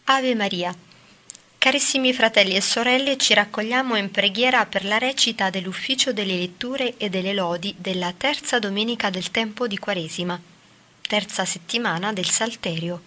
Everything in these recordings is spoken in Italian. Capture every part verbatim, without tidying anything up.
Ave Maria. Carissimi fratelli e sorelle, ci raccogliamo in preghiera per la recita dell'ufficio delle letture e delle lodi della terza domenica del tempo di Quaresima, terza settimana del Salterio.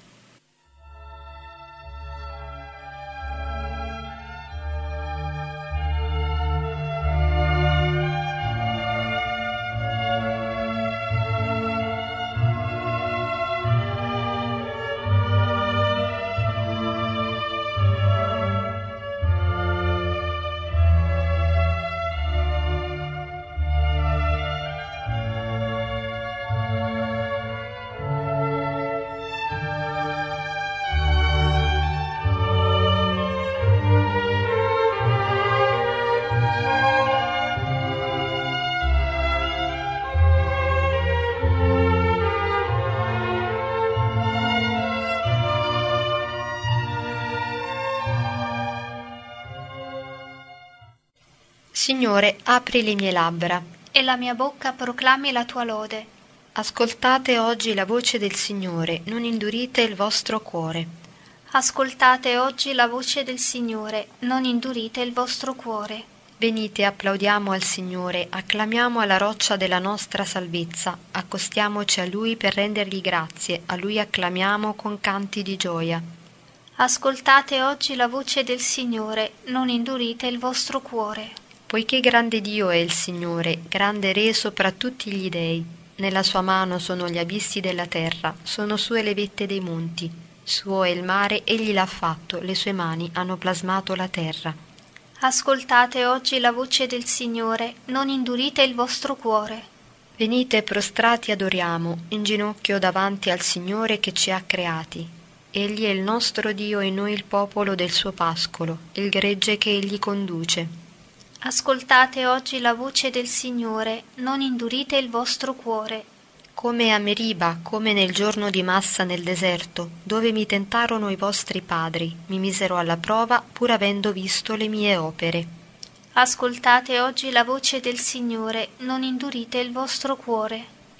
Signore, apri le mie labbra, e la mia bocca proclami la tua lode. Ascoltate oggi la voce del Signore, non indurite il vostro cuore. Ascoltate oggi la voce del Signore, non indurite il vostro cuore. Venite, applaudiamo al Signore, acclamiamo alla roccia della nostra salvezza, accostiamoci a Lui per rendergli grazie, a Lui acclamiamo con canti di gioia. Ascoltate oggi la voce del Signore, non indurite il vostro cuore. Poiché grande Dio è il Signore, grande Re sopra tutti gli dei, nella sua mano sono gli abissi della terra, sono sue le vette dei monti, suo è il mare, egli l'ha fatto, le sue mani hanno plasmato la terra. Ascoltate oggi la voce del Signore, non indurite il vostro cuore. Venite prostrati adoriamo, in ginocchio davanti al Signore che ci ha creati. Egli è il nostro Dio e noi il popolo del suo pascolo, il gregge che egli conduce. Ascoltate oggi la voce del Signore, non indurite il vostro cuore. Come a Meriba, come nel giorno di Massa nel deserto, dove mi tentarono i vostri padri, mi misero alla prova pur avendo visto le mie opere. Ascoltate oggi la voce del Signore, non indurite il vostro cuore.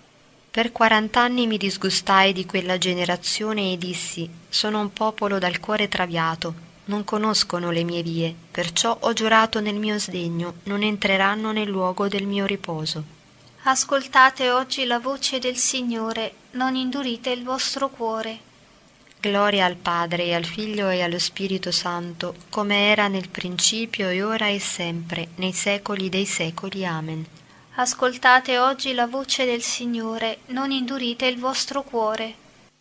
Per quarant'anni mi disgustai di quella generazione e dissi, sono un popolo dal cuore traviato, non conoscono le mie vie, perciò ho giurato nel mio sdegno, non entreranno nel luogo del mio riposo. Ascoltate oggi la voce del Signore, non indurite il vostro cuore. Gloria al Padre, e al Figlio e allo Spirito Santo, come era nel principio e ora e sempre, nei secoli dei secoli. Amen. Ascoltate oggi la voce del Signore, non indurite il vostro cuore.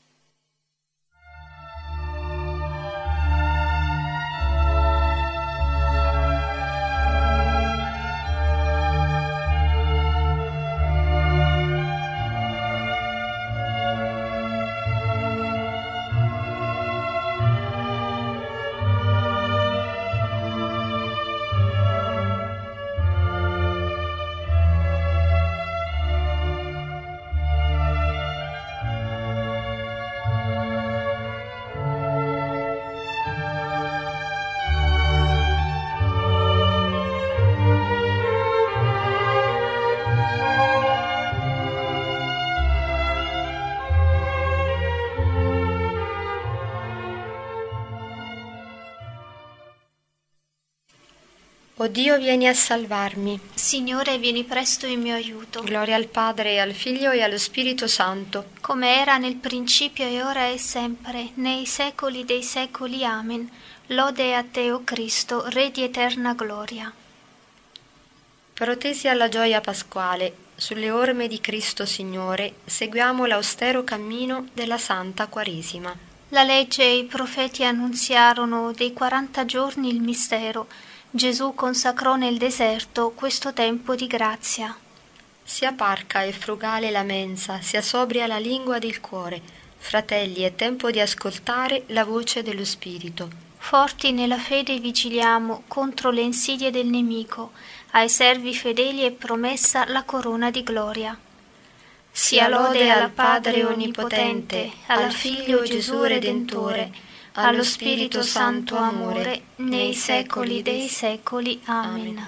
O Dio, vieni a salvarmi. Signore, vieni presto in mio aiuto. Gloria al Padre, e al Figlio e allo Spirito Santo, come era nel principio e ora e sempre, nei secoli dei secoli. Amen. Lode a te, o Cristo, Re di eterna gloria. Protesi alla gioia pasquale, sulle orme di Cristo Signore, seguiamo l'austero cammino della Santa Quaresima. La legge e i profeti annunziarono dei quaranta giorni il mistero. Gesù consacrò nel deserto questo tempo di grazia. Sia parca e frugale la mensa, sia sobria la lingua del cuore. Fratelli, è tempo di ascoltare la voce dello Spirito. Forti nella fede vigiliamo contro le insidie del nemico. Ai servi fedeli è promessa la corona di gloria. Sia lode al Padre Onnipotente, al Figlio Gesù Redentore, allo Spirito Santo amore, nei secoli dei secoli. Amen.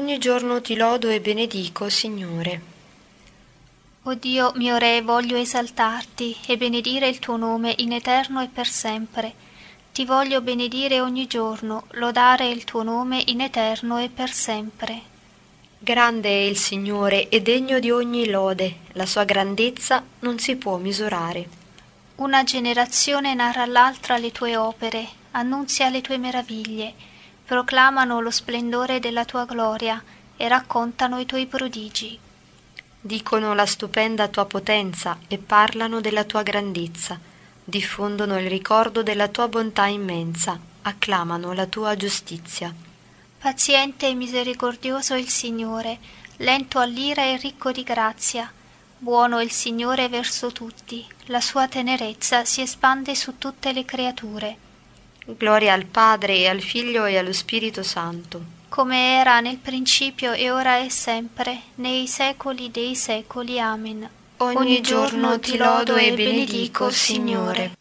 Ogni giorno ti lodo e benedico, Signore. O Dio mio Re, voglio esaltarti e benedire il tuo nome in eterno e per sempre. Ti voglio benedire ogni giorno, lodare il tuo nome in eterno e per sempre. Grande è il Signore e degno di ogni lode, la sua grandezza non si può misurare. Una generazione narra all'altra le tue opere, annunzia le tue meraviglie, proclamano lo splendore della tua gloria e raccontano i tuoi prodigi. Dicono la stupenda tua potenza e parlano della tua grandezza, diffondono il ricordo della tua bontà immensa, acclamano la tua giustizia. Paziente e misericordioso è il Signore, lento all'ira e ricco di grazia. Buono è il Signore verso tutti, la sua tenerezza si espande su tutte le creature. Gloria al Padre e al Figlio e allo Spirito Santo, come era nel principio e ora e sempre, nei secoli dei secoli. Amen. Ogni, Ogni giorno ti lodo e benedico, Signore.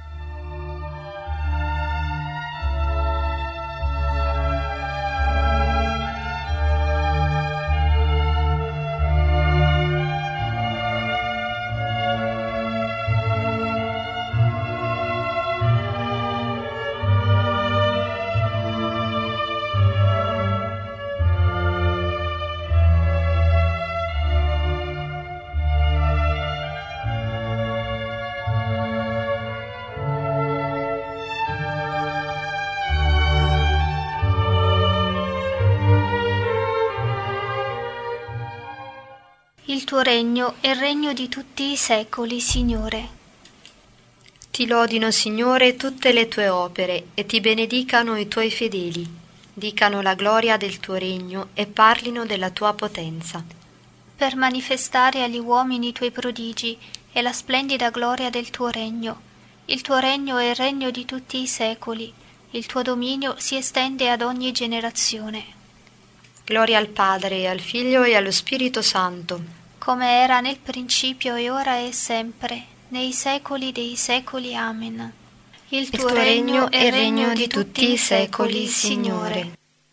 Il tuo regno è il regno di tutti i secoli, Signore. Ti lodino, Signore, tutte le tue opere e ti benedicano i tuoi fedeli. Dicano la gloria del tuo regno e parlino della tua potenza. Per manifestare agli uomini i tuoi prodigi e la splendida gloria del tuo regno. Il tuo regno è il regno di tutti i secoli. Il tuo dominio si estende ad ogni generazione. Gloria al Padre, e al Figlio e allo Spirito Santo, come era nel principio e ora e sempre, nei secoli dei secoli. Amen. Il, il tuo regno è il regno di tutti i secoli, Signore.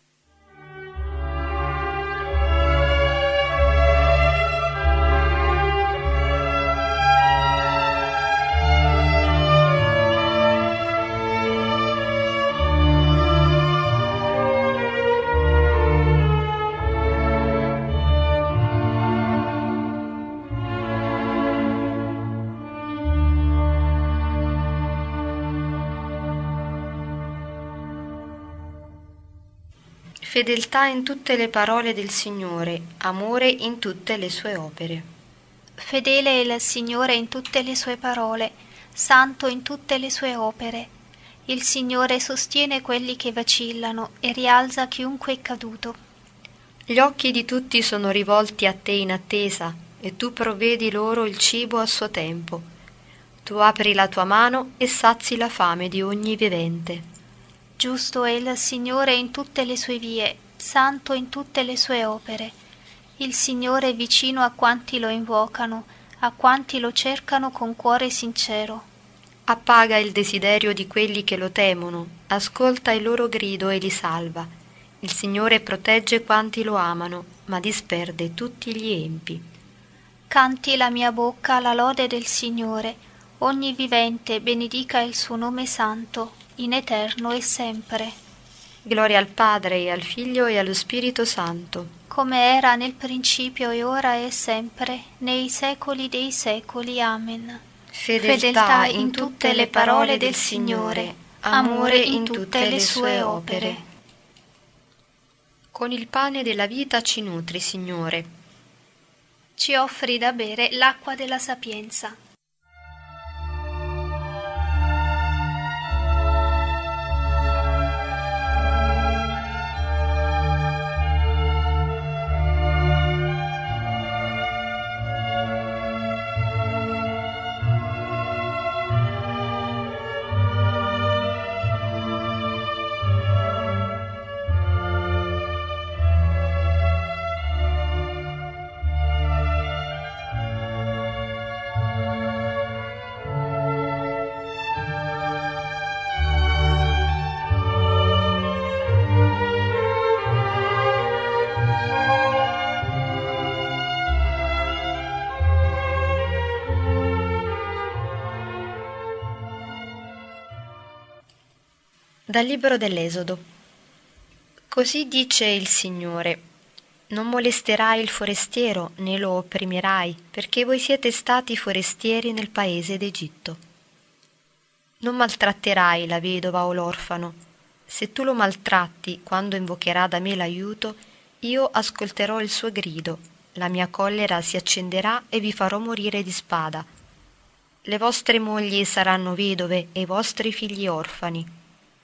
Fedeltà in tutte le parole del Signore, amore in tutte le sue opere. Fedele è il Signore in tutte le sue parole, santo in tutte le sue opere. Il Signore sostiene quelli che vacillano e rialza chiunque è caduto. Gli occhi di tutti sono rivolti a te in attesa, e tu provvedi loro il cibo a suo tempo. Tu apri la tua mano e sazi la fame di ogni vivente. Giusto è il Signore in tutte le sue vie, santo in tutte le sue opere. Il Signore è vicino a quanti lo invocano, a quanti lo cercano con cuore sincero. Appaga il desiderio di quelli che lo temono, ascolta il loro grido e li salva. Il Signore protegge quanti lo amano, ma disperde tutti gli empi. Canti la mia bocca la lode del Signore, ogni vivente benedica il suo nome santo, in eterno e sempre. Gloria al Padre e al Figlio e allo Spirito Santo, come era nel principio e ora e sempre, nei secoli dei secoli. Amen. Fedeltà, Fedeltà in tutte le parole del Signore, amore in tutte le sue opere. Con il pane della vita ci nutri, Signore. Ci offri da bere l'acqua della sapienza. Dal libro dell'Esodo. Così dice il Signore: non molesterai il forestiero né lo opprimerai, perché voi siete stati forestieri nel paese d'Egitto. Non maltratterai la vedova o l'orfano. Se tu lo maltratti quando invocherà da me l'aiuto, io ascolterò il suo grido, la mia collera si accenderà e vi farò morire di spada. Le vostre mogli saranno vedove e i vostri figli orfani.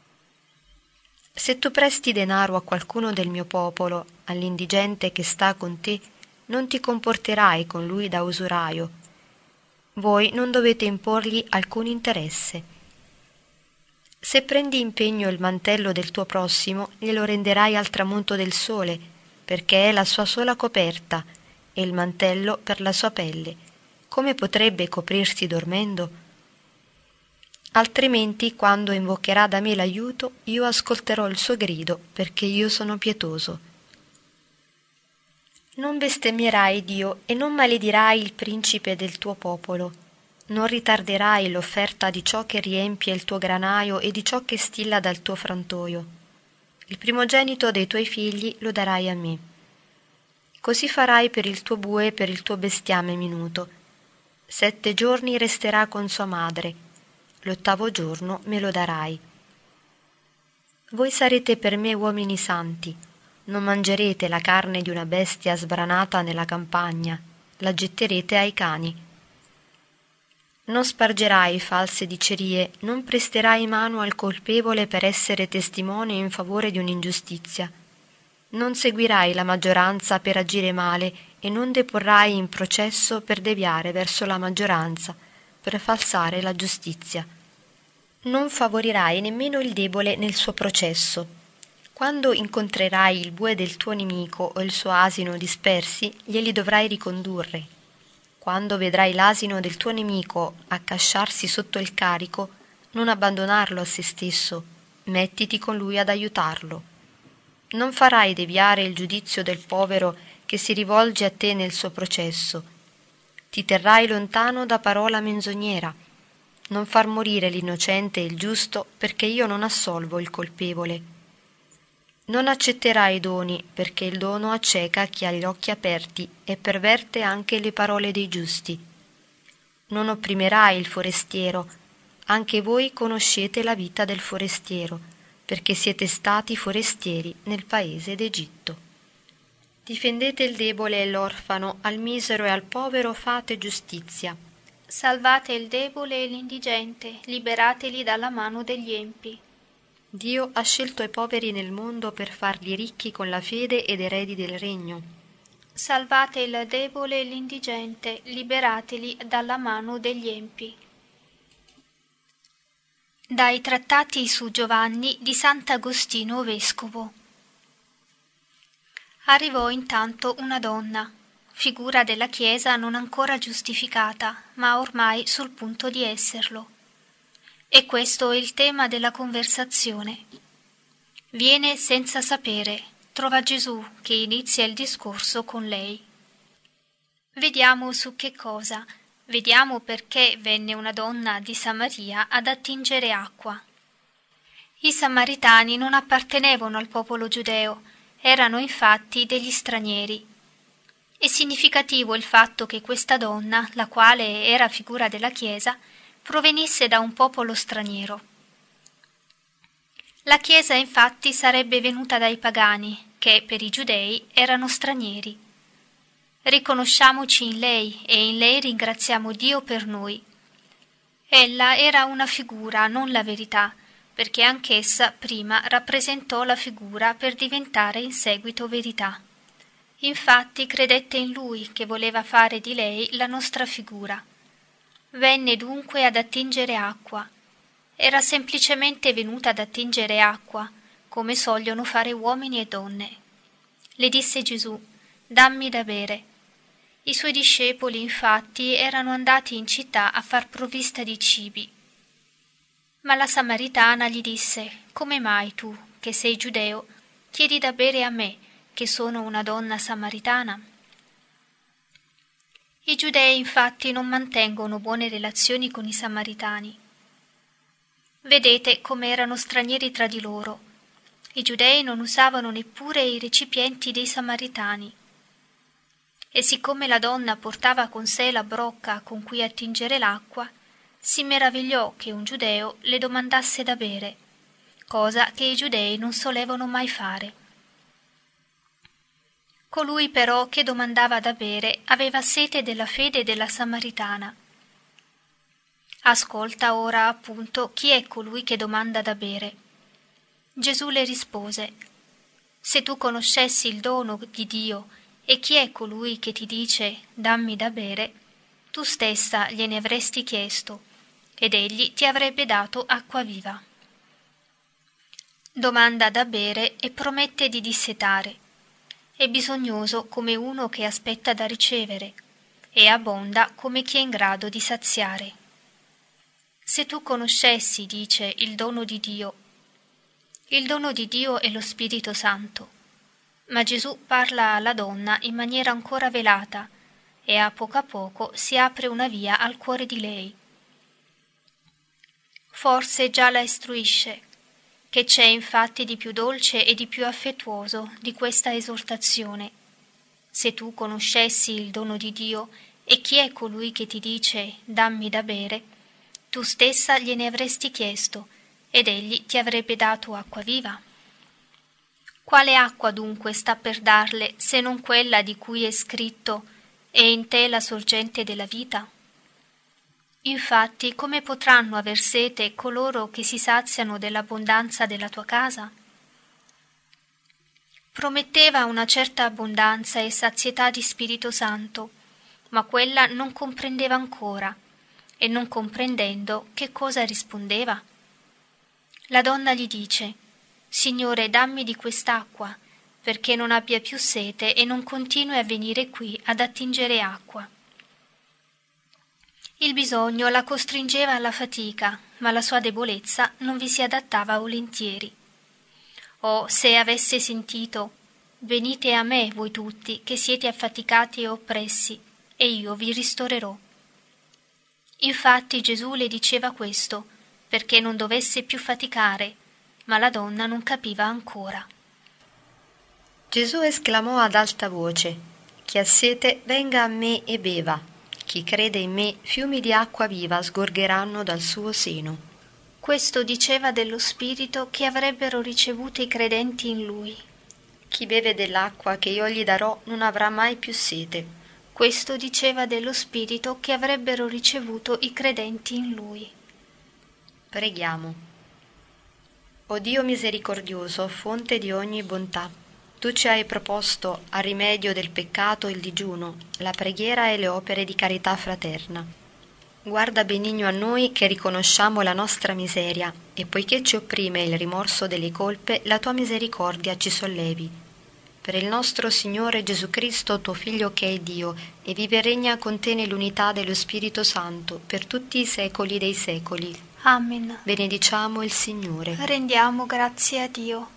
Se tu presti denaro a qualcuno del mio popolo, all'indigente che sta con te, non ti comporterai con lui da usuraio. Voi non dovete imporgli alcun interesse. Se prendi impegno il mantello del tuo prossimo, glielo renderai al tramonto del sole, perché è la sua sola coperta, e il mantello per la sua pelle. Come potrebbe coprirsi dormendo? Altrimenti, quando invocherà da me l'aiuto, io ascolterò il suo grido, perché io sono pietoso. Non bestemmierai Dio e non maledirai il principe del tuo popolo. Non ritarderai l'offerta di ciò che riempie il tuo granaio e di ciò che stilla dal tuo frantoio. Il primogenito dei tuoi figli lo darai a me. Così farai per il tuo bue e per il tuo bestiame minuto. Sette giorni resterà con sua madre. L'ottavo giorno me lo darai. Voi sarete per me uomini santi, non mangerete la carne di una bestia sbranata nella campagna, la getterete ai cani. Non spargerai false dicerie, non presterai mano al colpevole per essere testimone in favore di un'ingiustizia. Non seguirai la maggioranza per agire male e non deporrai in processo per deviare verso la maggioranza, per falsare la giustizia. Non favorirai nemmeno il debole nel suo processo. Quando incontrerai il bue del tuo nemico o il suo asino dispersi, glieli dovrai ricondurre. Quando vedrai l'asino del tuo nemico accasciarsi sotto il carico, non abbandonarlo a se stesso, mettiti con lui ad aiutarlo. Non farai deviare il giudizio del povero che si rivolge a te nel suo processo. Ti terrai lontano da parola menzognera. Non far morire l'innocente e il giusto, perché io non assolvo il colpevole. Non accetterai doni, perché il dono acceca chi ha gli occhi aperti e perverte anche le parole dei giusti. Non opprimerai il forestiero, anche voi conoscete la vita del forestiero, perché siete stati forestieri nel paese d'Egitto. Difendete il debole e l'orfano, al misero e al povero fate giustizia. Salvate il debole e l'indigente, liberateli dalla mano degli empi. Dio ha scelto i poveri nel mondo per farli ricchi con la fede ed eredi del regno. Salvate il debole e l'indigente, liberateli dalla mano degli empi. Dai trattati su Giovanni di Sant'Agostino Vescovo. Arrivò intanto una donna, figura della Chiesa non ancora giustificata, ma ormai sul punto di esserlo. E questo è il tema della conversazione. Viene senza sapere, trova Gesù che inizia il discorso con lei. Vediamo su che cosa, vediamo perché venne una donna di Samaria ad attingere acqua. I Samaritani non appartenevano al popolo giudeo, erano infatti degli stranieri. È significativo il fatto che questa donna, la quale era figura della Chiesa, provenisse da un popolo straniero. La Chiesa infatti sarebbe venuta dai pagani, che per i giudei erano stranieri. Riconosciamoci in lei e in lei ringraziamo Dio per noi. Ella era una figura, non la verità, perché anch'essa prima rappresentò la figura per diventare in seguito verità. Infatti credette in lui che voleva fare di lei la nostra figura. Venne dunque ad attingere acqua. Era semplicemente venuta ad attingere acqua, come sogliono fare uomini e donne. Le disse Gesù: dammi da bere. I suoi discepoli infatti erano andati in città a far provvista di cibi. Ma la Samaritana gli disse: come mai tu, che sei giudeo, chiedi da bere a me, che sono una donna samaritana? I giudei infatti non mantengono buone relazioni con i samaritani. Vedete come erano stranieri tra di loro. I giudei non usavano neppure i recipienti dei samaritani. E siccome la donna portava con sé la brocca con cui attingere l'acqua, si meravigliò che un giudeo le domandasse da bere, cosa che i giudei non solevano mai fare. Colui però che domandava da bere aveva sete della fede della Samaritana. Ascolta ora appunto chi è colui che domanda da bere. Gesù le rispose: Se tu conoscessi il dono di Dio e chi è colui che ti dice dammi da bere, tu stessa gliene avresti chiesto ed egli ti avrebbe dato acqua viva. Domanda da bere e promette di dissetare. È bisognoso come uno che aspetta da ricevere e abbonda come chi è in grado di saziare. Se tu conoscessi, dice, il dono di Dio. Il dono di Dio è lo Spirito Santo. Ma Gesù parla alla donna in maniera ancora velata e a poco a poco si apre una via al cuore di lei. Forse già la istruisce, che c'è infatti di più dolce e di più affettuoso di questa esortazione. Se tu conoscessi il dono di Dio e chi è colui che ti dice dammi da bere, tu stessa gliene avresti chiesto ed egli ti avrebbe dato acqua viva. Quale acqua dunque sta per darle se non quella di cui è scritto «È in te la sorgente della vita»? Infatti, come potranno aver sete coloro che si saziano dell'abbondanza della tua casa? Prometteva una certa abbondanza e sazietà di Spirito Santo, ma quella non comprendeva ancora, e non comprendendo che cosa rispondeva? La donna gli dice: Signore, dammi di quest'acqua, perché non abbia più sete e non continui a venire qui ad attingere acqua. Il bisogno la costringeva alla fatica, ma la sua debolezza non vi si adattava volentieri. Oh, se avesse sentito: venite a me voi tutti che siete affaticati e oppressi, e io vi ristorerò. Infatti Gesù le diceva questo, perché non dovesse più faticare, ma la donna non capiva ancora. Gesù esclamò ad alta voce: Chi ha sete venga a me e beva. Chi crede in me, fiumi di acqua viva sgorgeranno dal suo seno. Questo diceva dello Spirito che avrebbero ricevuto i credenti in Lui. Chi beve dell'acqua che io gli darò non avrà mai più sete. Questo diceva dello Spirito che avrebbero ricevuto i credenti in Lui. Preghiamo. O Dio misericordioso, fonte di ogni bontà, tu ci hai proposto a rimedio del peccato il digiuno, la preghiera e le opere di carità fraterna. Guarda benigno a noi che riconosciamo la nostra miseria e poiché ci opprime il rimorso delle colpe, la tua misericordia ci sollevi. Per il nostro Signore Gesù Cristo, tuo Figlio che è Dio, e vive e regna con te nell'unità dello Spirito Santo, per tutti i secoli dei secoli. Amen. Benediciamo il Signore. Rendiamo grazie a Dio.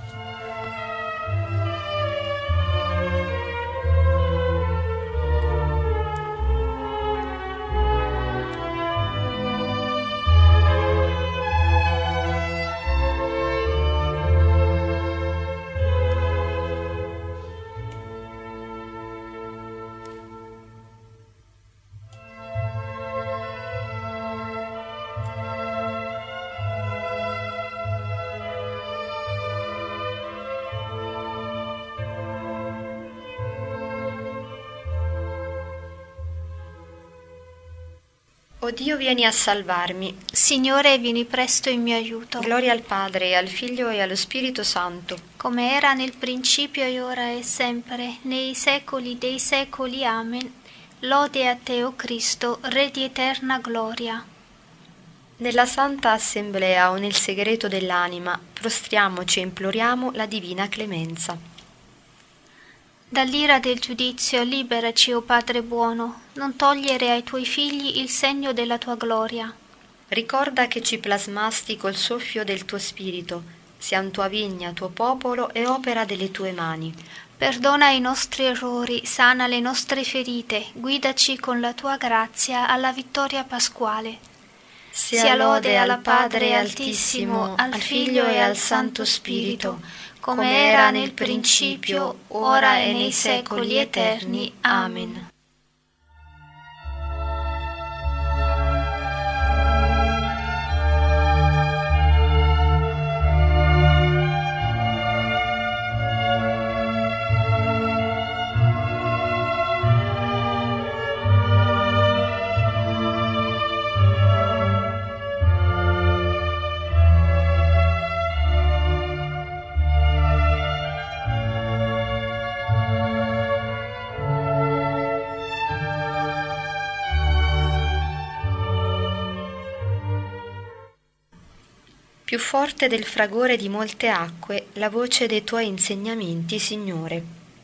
O Dio, vieni a salvarmi. Signore, vieni presto in mio aiuto. Gloria al Padre, al Figlio e allo Spirito Santo. Come era nel principio e ora e sempre, nei secoli dei secoli. Amen. Lode a te, o Cristo, Re di eterna gloria. Nella Santa Assemblea o nel segreto dell'anima, prostriamoci e imploriamo la divina clemenza. Dall'ira del giudizio liberaci, o Padre buono, non togliere ai tuoi figli il segno della tua gloria. Ricorda che ci plasmasti col soffio del tuo spirito, siam tua vigna, tuo popolo e opera delle tue mani. Perdona i nostri errori, sana le nostre ferite, guidaci con la tua grazia alla vittoria pasquale. Sia lode al Padre Altissimo, al Figlio e al Santo Spirito, come era nel principio, ora e nei secoli eterni. Amen. Più forte del fragore di molte acque, la voce dei tuoi insegnamenti, Signore.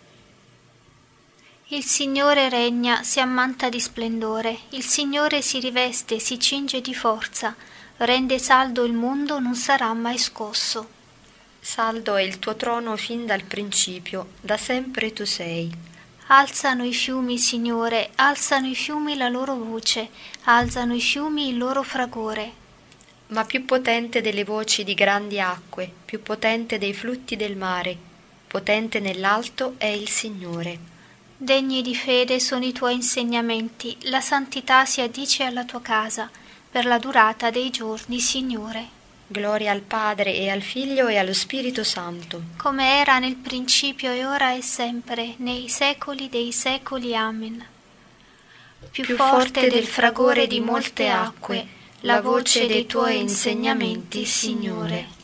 Il Signore regna, si ammanta di splendore, il Signore si riveste, si cinge di forza, rende saldo il mondo, non sarà mai scosso. Saldo è il tuo trono fin dal principio, da sempre tu sei. Alzano i fiumi, Signore, alzano i fiumi la loro voce, alzano i fiumi il loro fragore. Ma più potente delle voci di grandi acque, più potente dei flutti del mare, potente nell'alto è il Signore. Degni di fede sono i tuoi insegnamenti, la santità si addice alla tua casa, per la durata dei giorni, Signore. Gloria al Padre e al Figlio e allo Spirito Santo. Come era nel principio e ora e sempre, nei secoli dei secoli. Amen. Più, Più forte, forte del fragore di molte acque, la voce dei tuoi insegnamenti, Signore.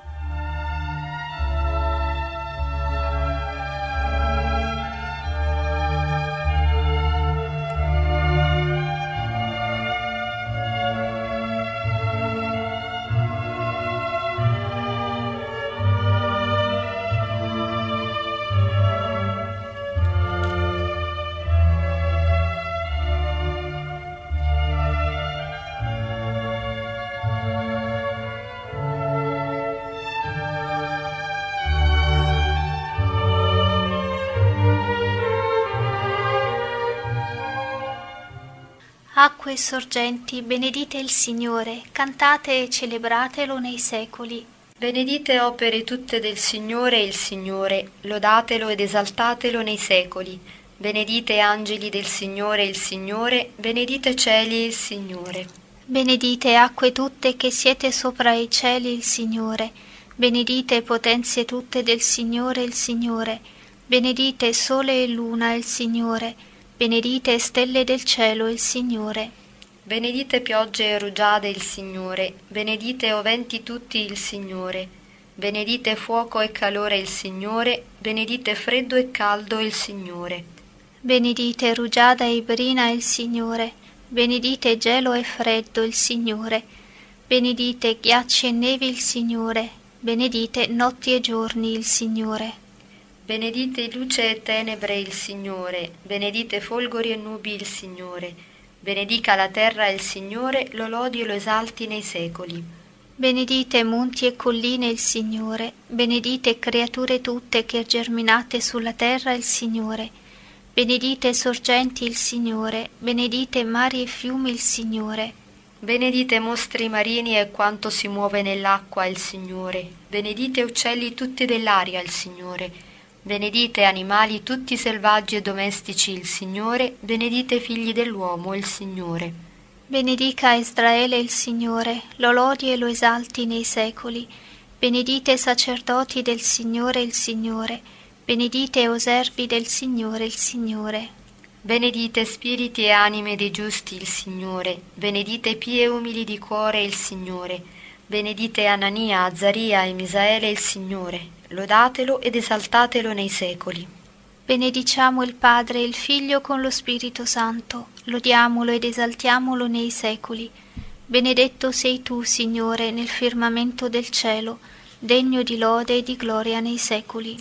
Acque e sorgenti, benedite il Signore, cantate e celebratelo nei secoli. Benedite opere tutte del Signore il Signore, lodatelo ed esaltatelo nei secoli. Benedite angeli del Signore il Signore, benedite cieli il Signore. Benedite acque tutte che siete sopra i cieli il Signore, benedite potenze tutte del Signore il Signore, benedite sole e luna il Signore, benedite stelle del cielo il Signore. Benedite piogge e rugiade il Signore, benedite o venti tutti il Signore, benedite fuoco e calore il Signore, benedite freddo e caldo il Signore. Benedite rugiada e brina il Signore, benedite gelo e freddo il Signore, benedite ghiacci e nevi il Signore, benedite notti e giorni il Signore. Benedite luce e tenebre il Signore, benedite folgori e nubi il Signore, benedica la terra il Signore, lo lodi e lo esalti nei secoli. Benedite monti e colline il Signore, benedite creature tutte che germinate sulla terra il Signore, benedite sorgenti il Signore, benedite mari e fiumi il Signore. Benedite mostri marini e quanto si muove nell'acqua il Signore, benedite uccelli tutti dell'aria il Signore, benedite animali tutti selvaggi e domestici il Signore, benedite figli dell'uomo il Signore. Benedica Israele il Signore, lo lodi e lo esalti nei secoli. Benedite sacerdoti del Signore il Signore, benedite o servi del Signore il Signore. Benedite spiriti e anime dei giusti il Signore, benedite pie e umili di cuore il Signore, benedite Anania, Azaria e Misaele il Signore, lodatelo ed esaltatelo nei secoli. Benediciamo il Padre e il Figlio con lo Spirito Santo, lodiamolo ed esaltiamolo nei secoli. Benedetto sei tu, Signore, nel firmamento del cielo, degno di lode e di gloria nei secoli.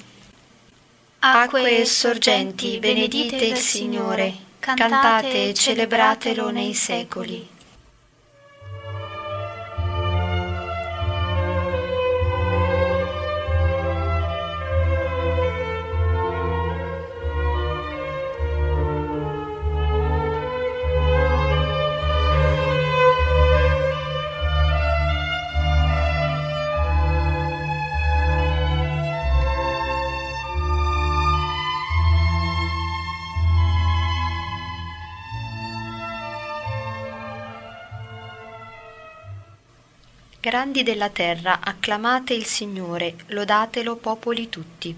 Acque e sorgenti, benedite il Signore, cantate e celebratelo nei secoli. Grandi della terra, acclamate il Signore, lodatelo popoli tutti.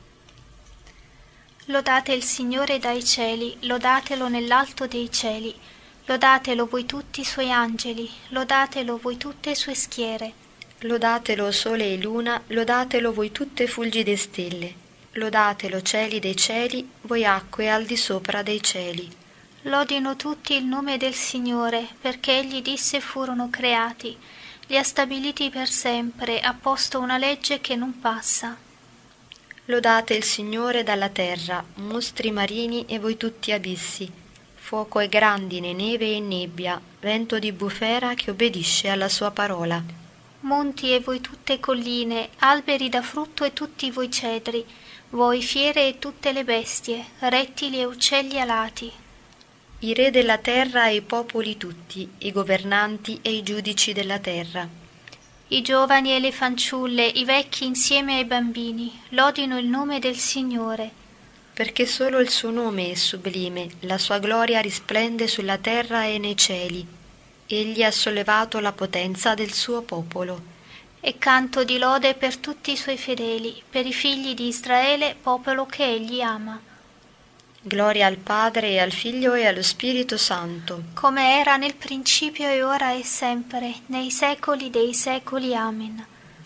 Lodate il Signore dai cieli, lodatelo nell'alto dei cieli, lodatelo voi tutti i suoi angeli, lodatelo voi tutte sue schiere. Lodatelo sole e luna, lodatelo voi tutte fulgide stelle, lodatelo cieli dei cieli, voi acque al di sopra dei cieli. Lodino tutti il nome del Signore, perché egli disse e furono creati. Li ha stabiliti per sempre, ha posto una legge che non passa. Lodate il Signore dalla terra, mostri marini e voi tutti abissi, fuoco e grandine, neve e nebbia, vento di bufera che obbedisce alla sua parola. Monti e voi tutte colline, alberi da frutto e tutti voi cedri, voi fiere e tutte le bestie, rettili e uccelli alati. I re della terra e i popoli tutti, i governanti e i giudici della terra. I giovani e le fanciulle, i vecchi insieme ai bambini, lodino il nome del Signore. Perché solo il suo nome è sublime, la sua gloria risplende sulla terra e nei cieli. Egli ha sollevato la potenza del suo popolo. E canto di lode per tutti i suoi fedeli, per i figli di Israele, popolo che egli ama. Gloria al Padre e al Figlio e allo Spirito Santo. Come era nel principio e ora e sempre, nei secoli dei secoli. Amen.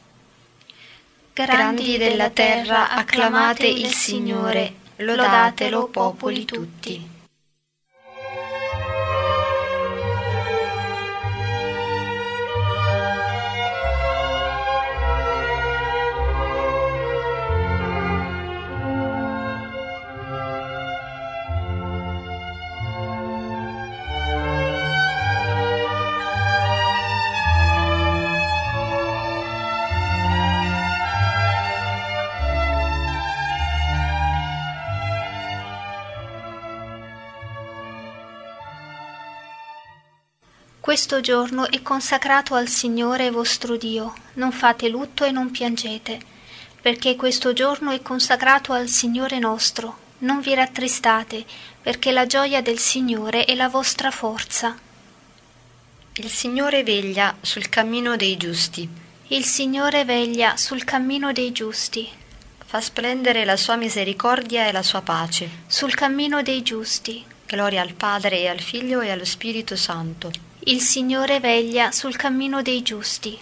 Grandi della terra, acclamate il Signore, lodatelo popoli tutti. Questo giorno è consacrato al Signore vostro Dio, non fate lutto e non piangete, perché questo giorno è consacrato al Signore nostro, non vi rattristate, perché la gioia del Signore è la vostra forza. Il Signore veglia sul cammino dei giusti. Il Signore veglia sul cammino dei giusti. Fa splendere la sua misericordia e la sua pace. Sul cammino dei giusti. Gloria al Padre e al Figlio e allo Spirito Santo. Il Signore veglia sul cammino dei giusti.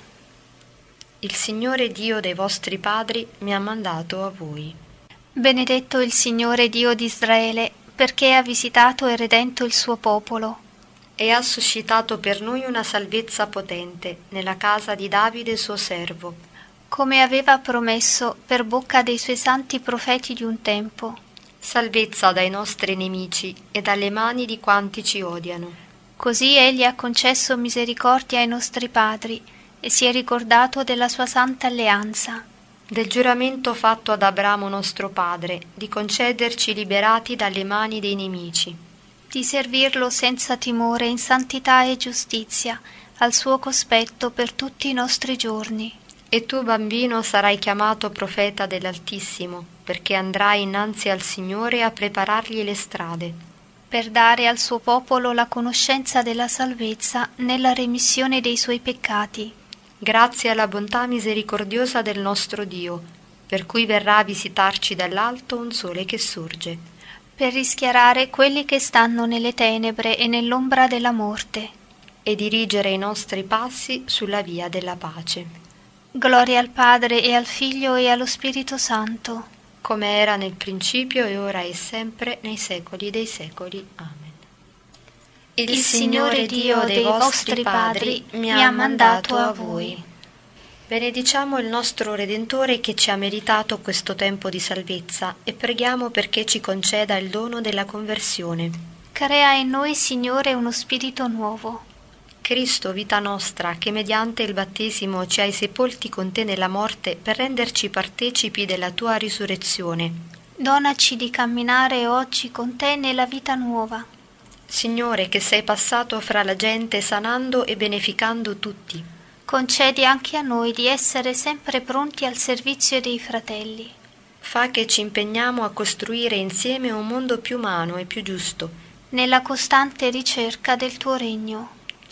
Il Signore Dio dei vostri padri mi ha mandato a voi. Benedetto il Signore Dio di Israele, perché ha visitato e redento il suo popolo. E ha suscitato per noi una salvezza potente nella casa di Davide suo servo. Come aveva promesso per bocca dei suoi santi profeti di un tempo. Salvezza dai nostri nemici e dalle mani di quanti ci odiano. Così egli ha concesso misericordia ai nostri padri e si è ricordato della sua santa alleanza. Del giuramento fatto ad Abramo nostro padre, di concederci liberati dalle mani dei nemici. Di servirlo senza timore in santità e giustizia, al suo cospetto per tutti i nostri giorni. E tu, bambino, sarai chiamato profeta dell'Altissimo, perché andrai innanzi al Signore a preparargli le strade. Per dare al suo popolo la conoscenza della salvezza nella remissione dei suoi peccati. Grazie alla bontà misericordiosa del nostro Dio, per cui verrà a visitarci dall'alto un sole che sorge. Per rischiarare quelli che stanno nelle tenebre e nell'ombra della morte. E dirigere i nostri passi sulla via della pace. Gloria al Padre e al Figlio e allo Spirito Santo. Come era nel principio e ora e sempre nei secoli dei secoli. Amen. Il, Il Signore Dio dei vostri padri mi ha mandato a voi. Benediciamo il nostro Redentore che ci ha meritato questo tempo di salvezza e preghiamo perché ci conceda il dono della conversione. Crea in noi, Signore, uno spirito nuovo. Cristo, vita nostra, che mediante il battesimo ci hai sepolti con te nella morte per renderci partecipi della tua risurrezione. Donaci di camminare oggi con te nella vita nuova. Signore, che sei passato fra la gente sanando e beneficando tutti. Concedi anche a noi di essere sempre pronti al servizio dei fratelli. Fa che ci impegniamo a costruire insieme un mondo più umano e più giusto. Nella costante ricerca del tuo regno.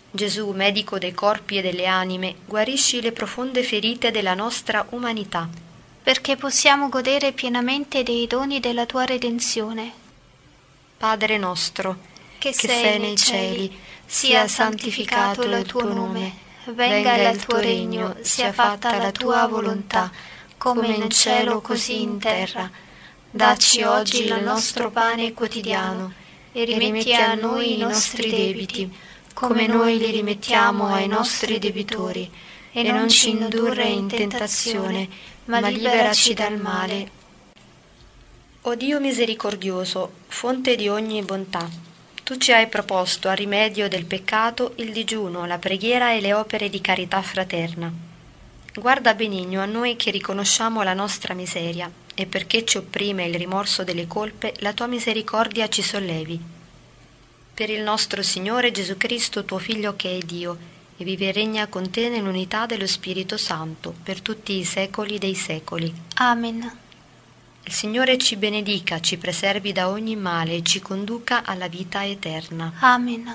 Gesù, medico dei corpi e delle anime, guarisci le profonde ferite della nostra umanità, perché possiamo godere pienamente dei doni della tua redenzione. Padre nostro, che, che sei, sei nei cieli, sia santificato il tuo nome, venga il tuo regno, sia fatta la tua volontà, come in cielo così in terra. Dacci oggi il nostro pane quotidiano e rimetti a noi i nostri debiti, come noi li rimettiamo ai nostri debitori, e non ci indurre in tentazione, ma liberaci dal male. O Dio misericordioso, fonte di ogni bontà, tu ci hai proposto a rimedio del peccato il digiuno, la preghiera e le opere di carità fraterna. Guarda benigno a noi che riconosciamo la nostra miseria, e perché ci opprime il rimorso delle colpe, la tua misericordia ci sollevi. Per il nostro Signore Gesù Cristo, tuo Figlio che è Dio, e vive e regna con te nell'unità dello Spirito Santo, per tutti i secoli dei secoli. Amen. Il Signore ci benedica, ci preservi da ogni male e ci conduca alla vita eterna. Amen.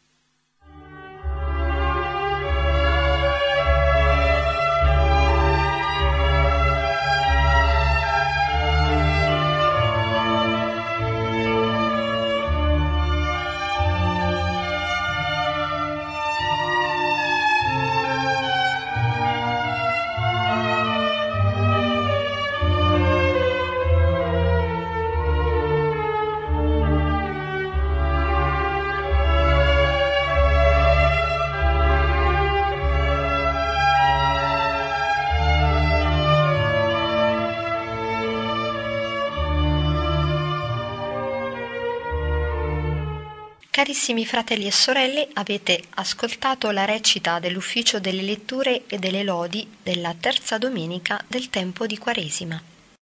Carissimi fratelli e sorelle, avete ascoltato la recita dell'ufficio delle letture e delle lodi della terza domenica del tempo di Quaresima.